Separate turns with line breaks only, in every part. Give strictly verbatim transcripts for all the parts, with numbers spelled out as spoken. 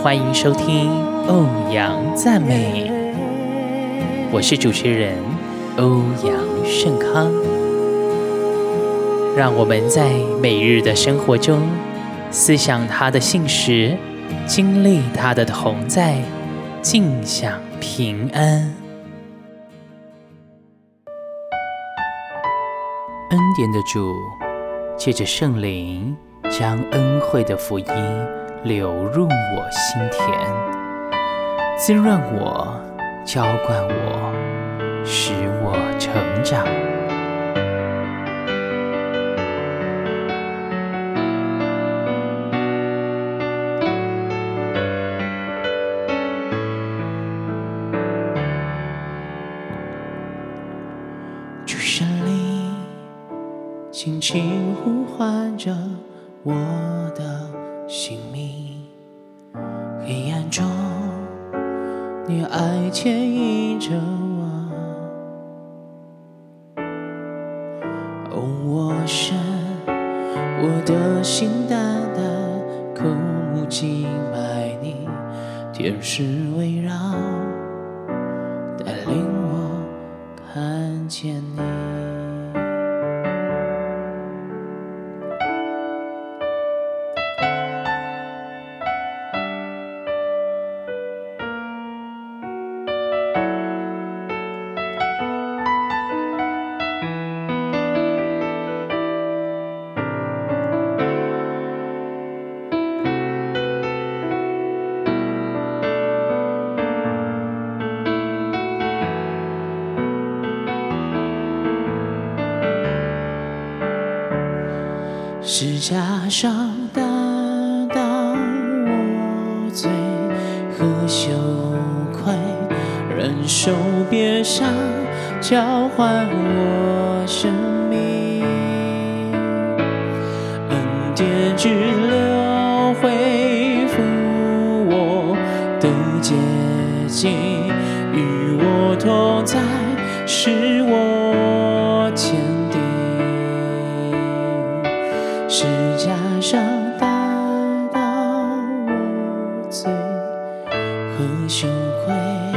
欢迎收听欧阳赞美，我是主持人欧阳盛康。让我们在每日的生活中思想他的信实，经历他的同在，尽享平安。恩典的主借着圣灵，将恩惠的福音流入我心田，滋润我，浇灌我，使我成长。主圣灵轻轻呼唤着我的性命，黑暗中你爱牵引着我。哦，我神，我的心单单渴慕敬拜你，天使围绕，带领我看见你。十架上担当我罪和羞愧，忍受鞭伤，交换我生命。恩典之流恢复我的洁净，与我同在，使我坚定。十架上担当我罪和羞愧，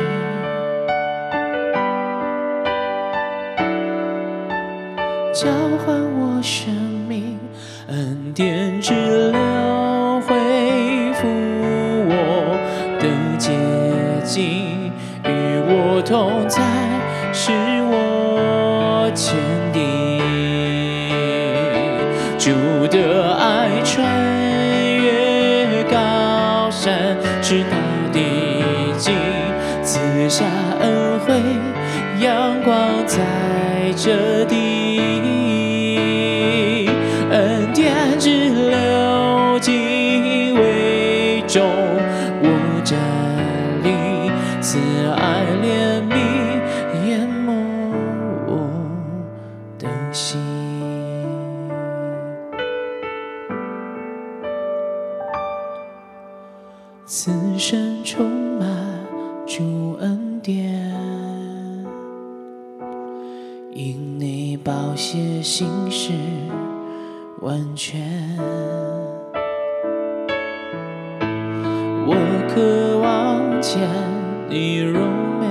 交换我生命。恩典之流恢复我的洁净，与我同在，使我坚定。主的爱穿越高山，直到地极，赐下恩惠，阳光在这地。恩典之流极为重，我站立，慈爱怜悯淹没我的心。此生充满主恩典，因你宝血行事完全。我渴望见你荣美，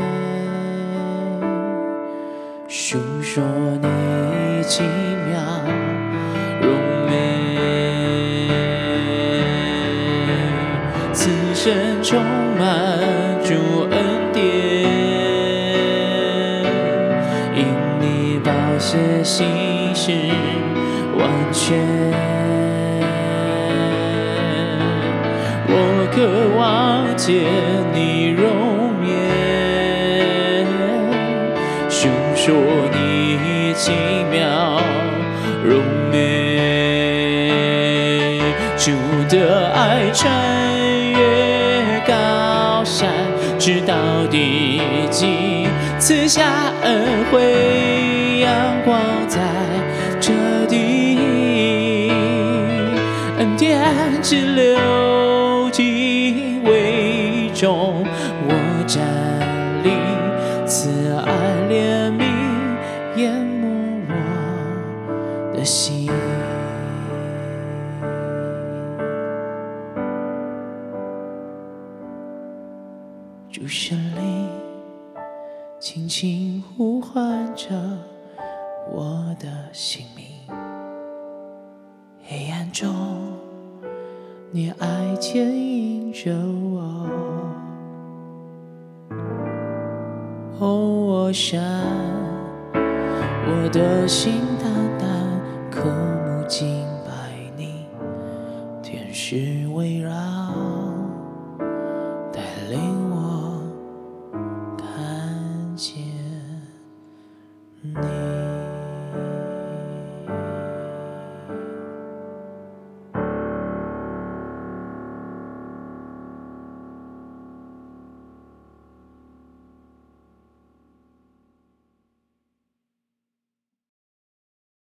述说你奇妙荣美。此生充满主恩典，因你宝血行事完全。我渴望见你容颜，述说你奇妙荣美。主的爱穿越高山，直到地极，赐下恩惠，阳光在这地。恩典之流极为重，我站立，慈爱怜悯淹没我的心。 主神灵轻轻呼唤着我的姓名。黑暗中，你爱牵引着我。哦，我想我的心单单渴慕敬拜你，天使围绕